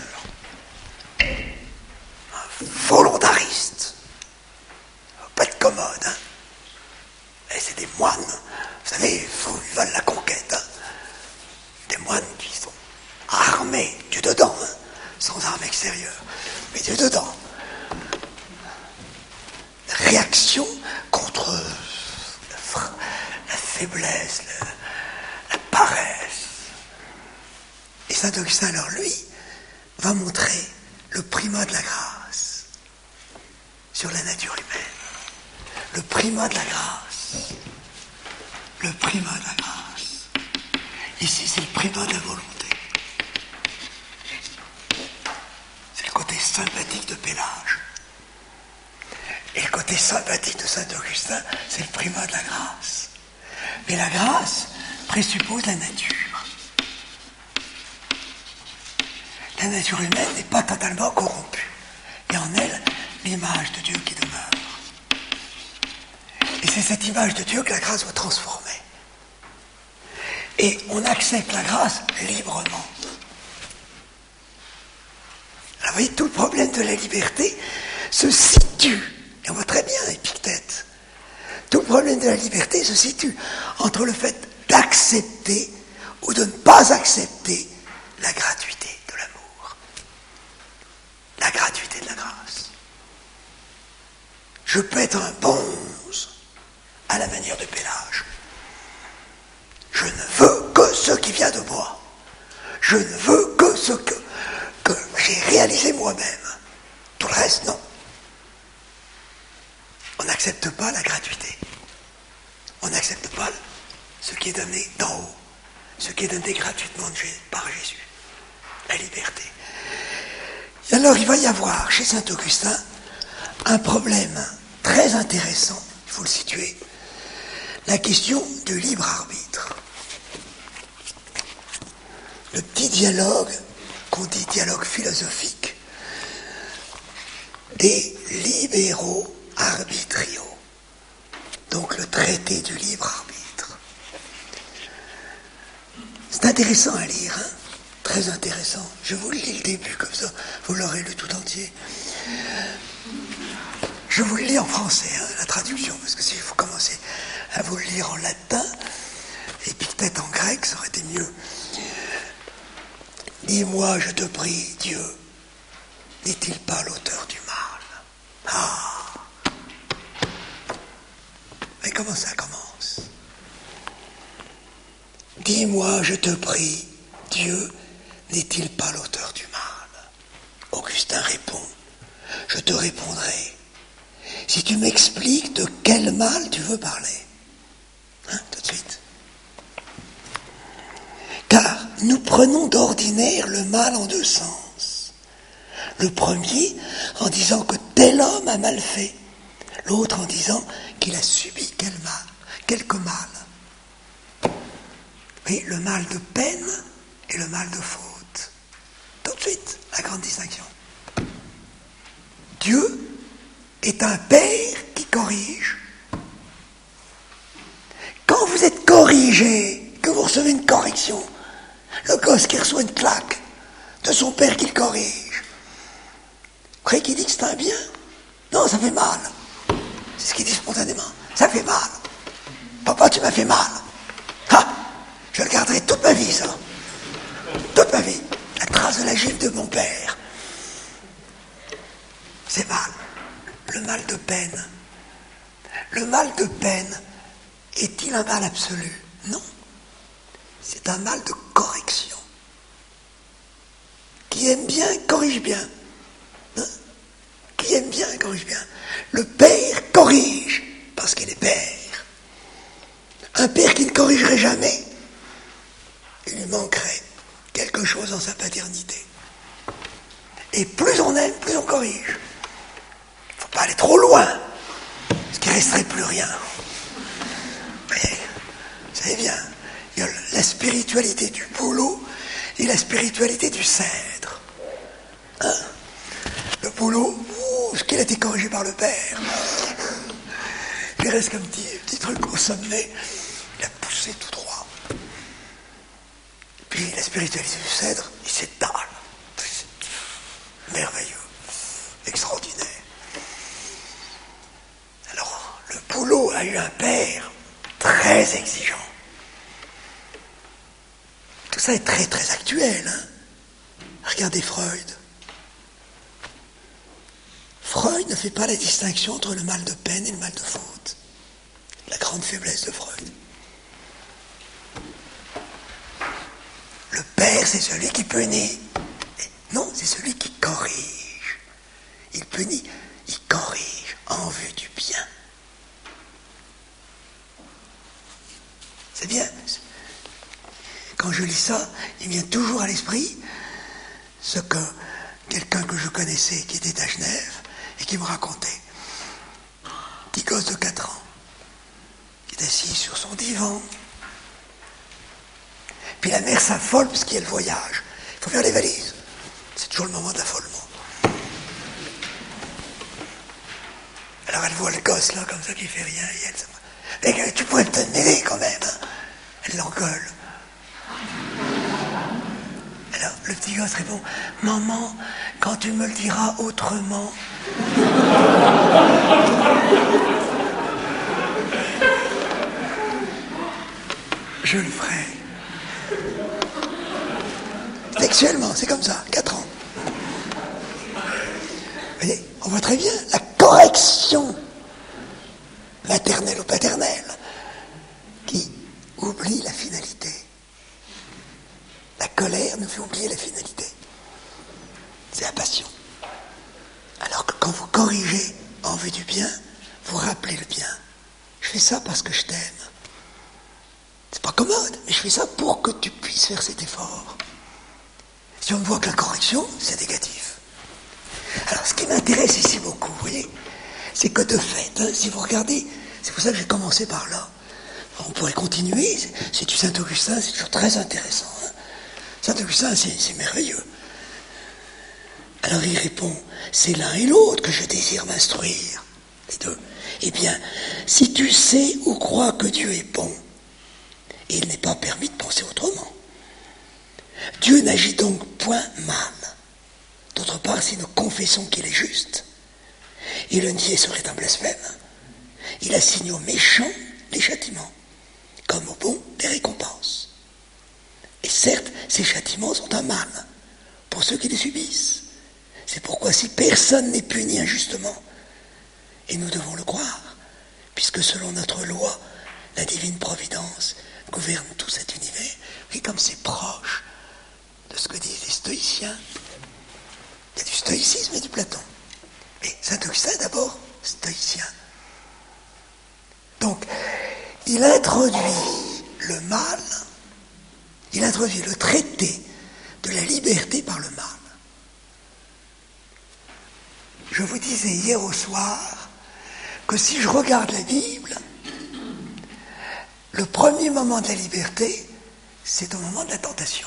un volontariste, pas de commode, hein. Et c'est des moines, vous savez, ils veulent la conquête, hein. Des moines qui sont armés du dedans, hein, sans armes extérieures, mais du dedans. Réaction contre la, la faiblesse, la, la paresse. Et Saint Augustin, alors lui, va montrer le primat de la grâce sur la nature humaine. Le primat de la grâce. Le primat de la grâce. Ici, c'est le primat de la volonté. C'est le côté sympathique de Pélage. Et le côté sympathique de Saint-Augustin, c'est le primat de la grâce. Mais la grâce présuppose la nature. la nature humaine n'est pas totalement corrompue. Il y a en elle l'image de Dieu qui demeure. Et c'est cette image de Dieu que la grâce doit transformer. Et on accepte la grâce librement. Alors vous voyez, tout le problème de la liberté se situe, et on voit très bien Épictète, tout le problème de la liberté se situe entre le fait d'accepter ou de ne pas accepter la gratuité de l'amour, la gratuité de la grâce. Je peux être un bonze à la manière de Pélage. Je ne veux que ce qui vient de moi. Je ne veux que ce que, que j'ai réalisé moi-même. Tout le reste, non. On n'accepte pas la gratuité. On n'accepte pas ce qui est donné d'en haut, ce qui est donné gratuitement par Jésus, la liberté. Et alors il va y avoir chez saint Augustin un problème très intéressant, il faut le situer, la question du libre arbitre. Le petit dialogue, qu'on dit dialogue philosophique, des libéraux arbitrio, donc le traité du libre arbitre. C'est intéressant à lire, hein, très intéressant. Je vous lis le début comme ça, vous l'aurez lu tout entier. Je vous le lis en français, hein, la traduction, parce que si vous commencez à vous le lire en latin, et puis peut-être en grec, ça aurait été mieux. Dis-moi, je te prie, Dieu, n'est-il pas l'auteur du mal? Ah! Mais comment ça commence? Dis-moi, je te prie, Dieu, n'est-il pas l'auteur du mal? Augustin répond, je te répondrai, si tu m'expliques de quel mal tu veux parler. Hein, tout de suite. Car nous prenons d'ordinaire le mal en deux sens. Le premier en disant que tel homme a mal fait, l'autre en disant qu'il a subi quel mal, quelque mal. Oui, le mal de peine et le mal de faute. Tout de suite, la grande distinction. Dieu est un père qui corrige. Quand vous êtes corrigé, que vous recevez une correction, le gosse qui reçoit une claque de son père qui le corrige, vous croyez qu'il dit que c'est un bien? Non, ça fait mal. C'est ce qu'il dit spontanément. Ça fait mal. Papa, tu m'as fait mal. Ah, je le garderai toute ma vie, ça. Toute ma vie. La trace de la gifle de mon père. C'est mal. Le mal de peine. Le mal de peine est-il un mal absolu? Non. C'est un mal de correction. Qui aime bien, corrige bien. Hein? Qui aime bien, corrige bien. Le père corrige, parce qu'il est père. Un père qui ne corrigerait jamais, il lui manquerait quelque chose dans sa paternité. Et plus on aime, plus on corrige. Il ne faut pas aller trop loin, parce qu'il ne resterait plus rien. Mais, vous savez bien, il y a la spiritualité du bouleau et la spiritualité du cèdre. Hein? Le bouleau, ouh, ce qu'il a été corrigé par le père. Il reste comme petit, petit truc au sommet. Il a poussé tout droit. Puis la spiritualité du cèdre, il s'étale. Merveilleux. Extraordinaire. Alors, le bouleau a eu un père très exigeant. Tout ça est très très actuel. Hein? Regardez Freud. Freud ne fait pas la distinction entre le mal de peine et le mal de faute. La grande faiblesse de Freud. Le père, c'est celui qui punit. Non, c'est celui qui corrige. Il punit, il corrige en vue du bien. C'est bien. Quand je lis ça, il vient toujours à l'esprit ce que quelqu'un que je connaissais qui était à Genève et qui me racontait. Petit gosse de quatre ans, qui est assis sur son divan. Puis la mère s'affole parce qu'il y a le voyage. Il faut faire les valises. toujours le moment d'affolement. Alors elle voit le gosse là, comme ça, qui fait rien, et elle... Mais tu pourrais te mêler quand même, hein. Elle l'engueule. Alors le petit gosse répond, maman, quand tu me le diras autrement... Je le ferai. Sexuellement, c'est comme ça, quatre ans. Vous voyez, on voit très bien la correction maternelle ou paternelle qui oublie la finalité. La colère nous fait oublier la finalité. C'est la passion. Alors que quand vous corrigez en vue du bien, vous rappelez le bien. Je fais ça parce que je t'aime. C'est pas commode, mais je fais ça pour que tu puisses faire cet effort. Si on ne voit que la correction, c'est négatif. Alors, ce qui m'intéresse ici beaucoup, vous voyez, c'est que de fait, hein, si vous regardez, c'est pour ça que j'ai commencé par là. On pourrait continuer, c'est, c'est du Saint-Augustin, c'est toujours très intéressant. Hein. Saint-Augustin, c'est, c'est merveilleux. Alors il répond, c'est l'un et l'autre que je désire m'instruire, les deux. Eh bien, si tu sais ou crois que Dieu est bon, il n'est pas permis de penser autrement. Dieu n'agit donc point mal. D'autre part, si nous confessons qu'il est juste, et le nier serait un blasphème, il assigne aux méchants les châtiments, comme aux bons des récompenses. Et certes, ces châtiments sont un mal pour ceux qui les subissent. C'est pourquoi si personne n'est puni injustement, et nous devons le croire, puisque selon notre loi, la divine providence gouverne tout cet univers, et comme c'est proche de ce que disent les stoïciens, il y a du stoïcisme et du Platon. Mais Saint-Augustin est d'abord stoïcien. Donc, il introduit le mal, il introduit le traité de la liberté par le mal. Je vous disais hier au soir que si je regarde la Bible, le premier moment de la liberté, c'est au moment de la tentation.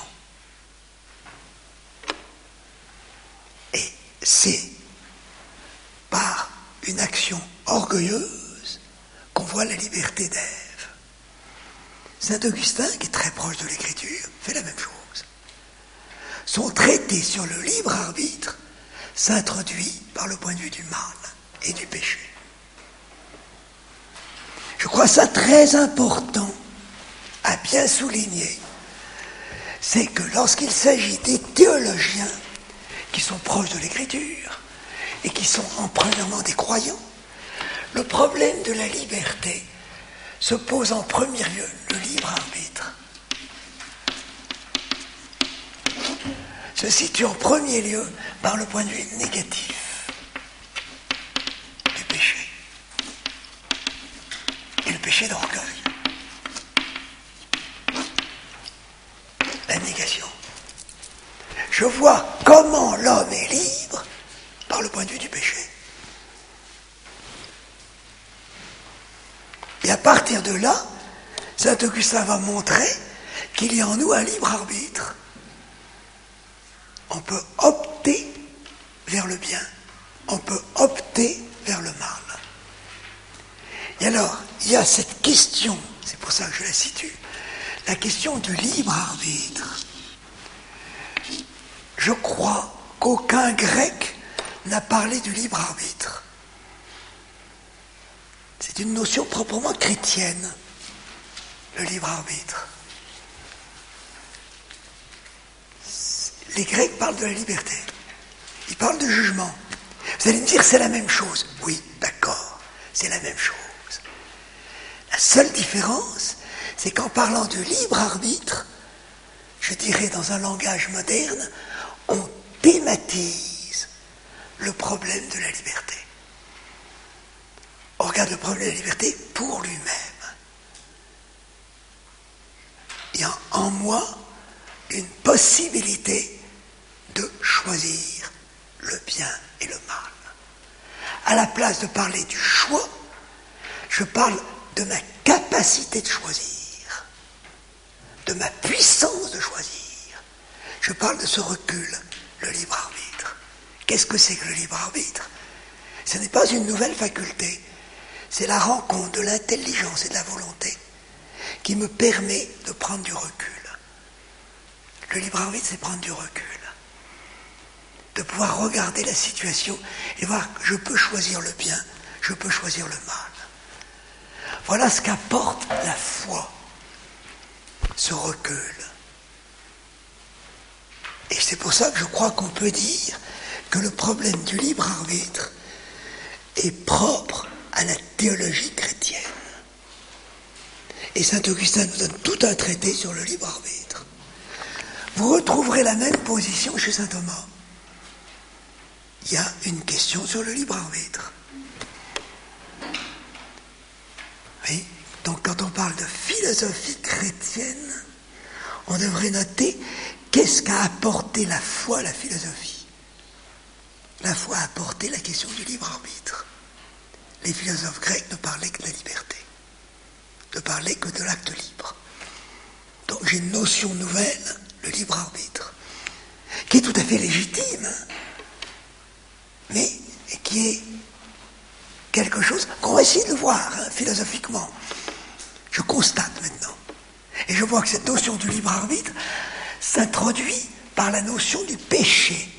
Et c'est par une action orgueilleuse qu'on voit la liberté d'Ève. Saint-Augustin, qui est très proche de l'Écriture, fait la même chose. Son traité sur le libre arbitre s'introduit par le point de vue du mal et du péché. Je crois ça très important à bien souligner, c'est que lorsqu'il s'agit des théologiens qui sont proches de l'Écriture et qui sont en premièrement des croyants, le problème de la liberté se pose en premier lieu, le libre arbitre. Se situe en premier lieu par le point de vue négatif du péché. Et le péché d'orgueil. La négation. Je vois comment l'homme est libre par le point de vue du péché. Et à partir de là, saint Augustin va montrer qu'il y a en nous un libre arbitre. On peut opter vers le bien, on peut opter vers le mal. Et alors, il y a cette question, c'est pour ça que je la situe, la question du libre arbitre. Je crois qu'aucun grec n'a parlé du libre arbitre. C'est une notion proprement chrétienne, le libre arbitre. Les Grecs parlent de la liberté. Ils parlent de jugement. Vous allez me dire, c'est la même chose. Oui, d'accord, c'est la même chose. La seule différence, c'est qu'en parlant de libre arbitre, je dirais dans un langage moderne, on thématise le problème de la liberté. On regarde le problème de la liberté pour lui-même. Il y a en moi une possibilité de choisir le bien et le mal. À la place de parler du choix, je parle de ma capacité de choisir, de ma puissance de choisir. Je parle de ce recul, le libre arbitre. Qu'est-ce que c'est que le libre arbitre? Ce n'est pas une nouvelle faculté, c'est la rencontre de l'intelligence et de la volonté qui me permet de prendre du recul. Le libre arbitre, c'est prendre du recul, de pouvoir regarder la situation et voir que je peux choisir le bien, je peux choisir le mal. Voilà ce qu'apporte la foi, ce recul. Et c'est pour ça que je crois qu'on peut dire que le problème du libre arbitre est propre à la théologie chrétienne. Et saint Augustin nous donne tout un traité sur le libre arbitre. Vous retrouverez la même position chez saint Thomas. Il y a une question sur le libre arbitre. Oui, donc quand on parle de philosophie chrétienne, on devrait noter qu'est-ce qu'a apporté la foi à la philosophie. La foi a apporté la question du libre arbitre. Les philosophes grecs ne parlaient que de la liberté, ne parlaient que de l'acte libre. Donc j'ai une notion nouvelle, le libre arbitre, qui est tout à fait légitime, mais qui est quelque chose qu'on va essayer de voir hein, philosophiquement. Je constate maintenant, et je vois que cette notion du libre arbitre s'introduit par la notion du péché.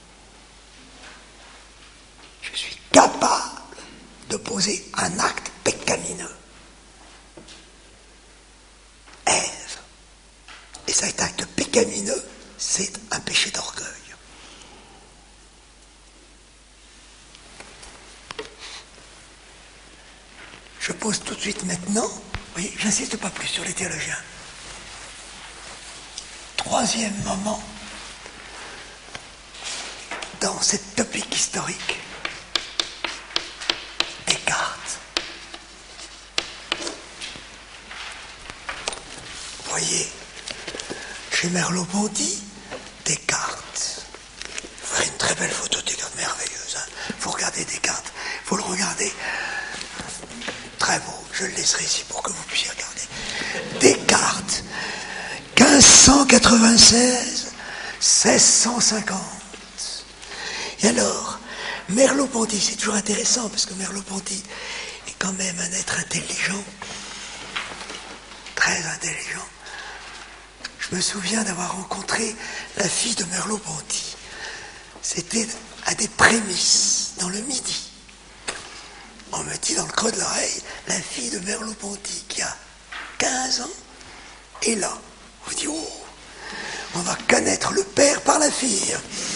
Je suis capable de poser un acte pécamineux. Ève. Et cet acte pécamineux, c'est un péché d'orgueil. Je pose tout de suite maintenant, oui, j'insiste pas plus sur les théologiens. Troisième moment dans cette topique historique, Descartes. Vous voyez, chez Merleau-Ponty, Descartes. Vous verrez une très belle photo de Descartes, merveilleuse. Il hein. faut regarder Descartes, il faut le regarder. Très beau, je le laisserai ici pour que vous puissiez regarder. Descartes, quinze cent quatre-vingt-seize, seize cent cinquante. Et alors, Merleau-Ponty, c'est toujours intéressant parce que Merleau-Ponty est quand même un être intelligent, très intelligent. Je me souviens d'avoir rencontré la fille de Merleau-Ponty. C'était à des prémices, dans le Midi. On me dit dans le creux de l'oreille, la fille de Merleau-Ponty qui a quinze ans est là. On dit, oh, on va connaître le père par la fille.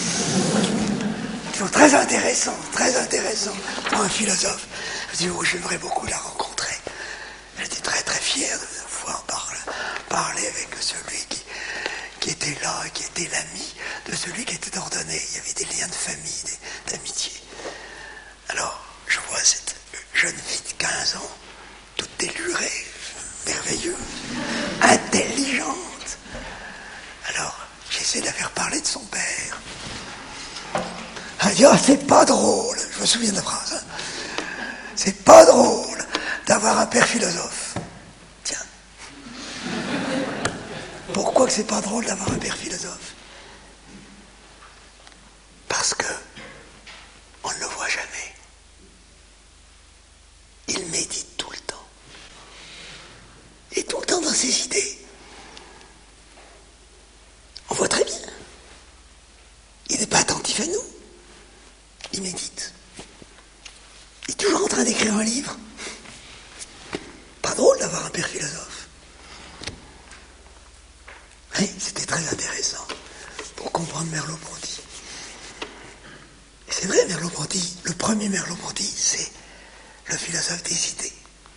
C'est très intéressant, très intéressant pour un philosophe. Je dis, oh, j'aimerais beaucoup la rencontrer. J'étais très très fier de pouvoir parler, parler avec celui qui, qui était là, qui était l'ami de celui qui était ordonné. Il y avait des liens de famille, des, d'amitié. Alors, je vois cette jeune fille de quinze ans, toute délurée, merveilleuse, intelligente. Alors, j'essaie de la faire parler de son père. Elle dit, ah, c'est pas drôle, je me souviens de la phrase, hein. C'est pas drôle d'avoir un père philosophe. Tiens. Pourquoi que c'est pas drôle d'avoir un père philosophe? Parce que on ne le voit jamais. Il médite tout le temps. Et tout le temps dans ses idées. On voit très bien. Il n'est pas attentif à nous. Il médite. Il est toujours en train d'écrire un livre. Pas drôle d'avoir un père philosophe. Oui, c'était très intéressant pour comprendre Merleau-Ponty. Et c'est vrai, Merleau-Ponty, le premier Merleau-Ponty, c'est le philosophe des idées.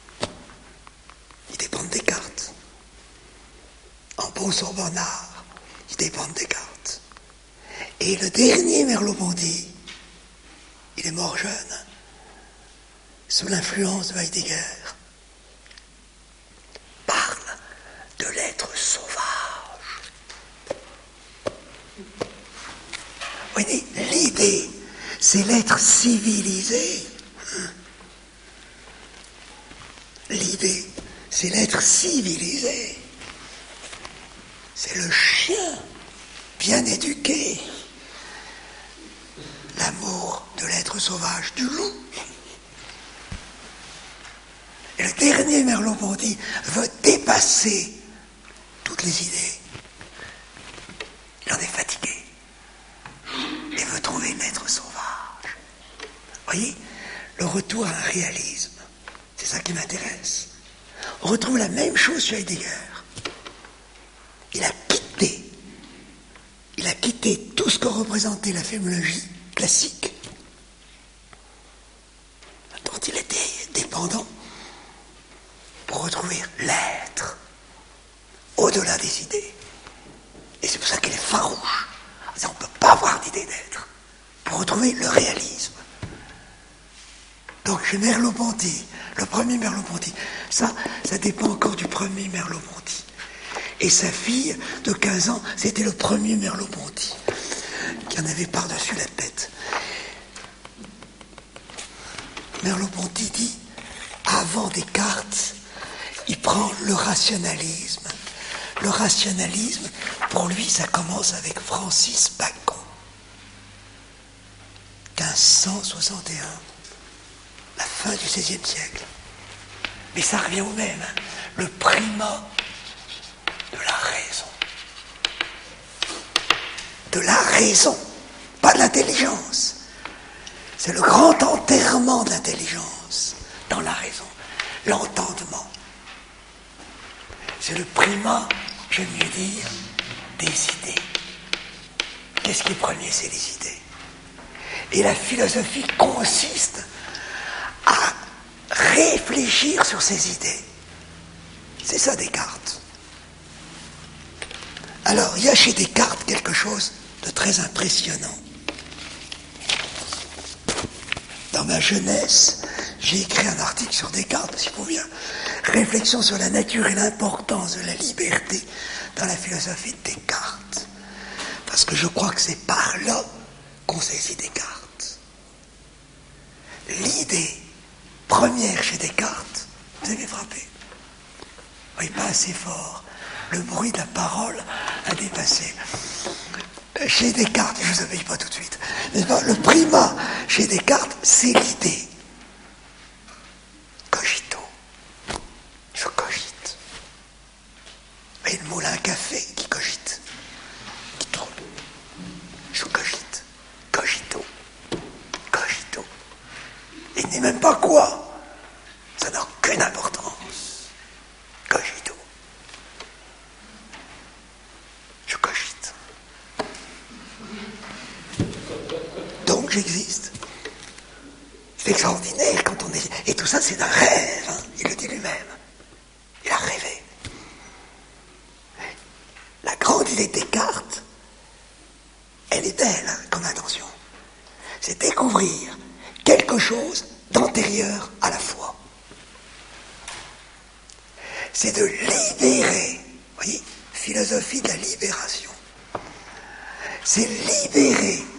Il dépend de Descartes. En bon Sorbonnard, il dépend de Descartes. Et le dernier Merleau-Ponty, il est mort jeune, sous l'influence de Heidegger, parle de l'être sauvage. Vous voyez, l'idée, c'est l'être civilisé. L'idée, c'est l'être civilisé. C'est le chien bien éduqué. l'amour de l'être sauvage, du loup. Et le dernier Merleau-Ponty veut dépasser toutes les idées. Il en est fatigué et veut trouver l'être sauvage. Vous voyez, le retour à un réalisme, c'est ça qui m'intéresse. On retrouve la même chose chez Heidegger. Il a quitté, il a quitté tout ce que représentait la phénoménologie classique, dont il était dépendant, pour retrouver l'être au-delà des idées. Et c'est pour ça qu'il est farouche. On ne peut pas avoir d'idée d'être, pour retrouver le réalisme. Donc chez Merleau-Ponty, le premier Merleau-Ponty, ça, ça dépend encore du premier Merleau-Ponty. Et sa fille de quinze ans, c'était le premier Merleau-Ponty, qui en avait par-dessus la tête. Merleau-Ponty dit, avant Descartes, il prend le rationalisme. Le rationalisme, pour lui, ça commence avec Francis Bacon. quinze cent soixante et un, la fin du seizième siècle. Mais ça revient au même, hein, le primat de la raison. De la raison, pas de l'intelligence. C'est le grand enterrement de l'intelligence dans la raison, l'entendement. C'est le primat, j'aime mieux dire, des idées. Qu'est-ce qui est premier? C'est les idées. Et la philosophie consiste à réfléchir sur ces idées. C'est ça Descartes. Alors, il y a chez Descartes quelque chose de très impressionnant. Dans ma jeunesse, j'ai écrit un article sur Descartes, s'il vous plaît. Réflexion sur la nature et l'importance de la liberté dans la philosophie de Descartes. Parce que je crois que c'est par là qu'on saisit Descartes. L'idée première chez Descartes, vous avez frappé. Oui, pas assez fort. Le bruit de la parole a dépassé. Chez Descartes, je ne vous obéis pas tout de suite, n'est-ce pas, le primat chez Descartes, c'est l'idée. Cogito. Je cogite. Et le moulin à café qui cogite, qui tourne. Je cogite. Cogito. Cogito. Il n'est même pas quoi. Ça n'a aucune importance. Cogito. Je cogite. Donc j'existe. C'est extraordinaire quand on est... Et tout ça, c'est un rêve, hein. Il le dit lui-même. Il a rêvé. La grande idée de Descartes, elle est belle, hein, comme intention. C'est découvrir quelque chose d'antérieur à la foi. C'est de libérer, vous voyez, philosophie de la libération. C'est libérer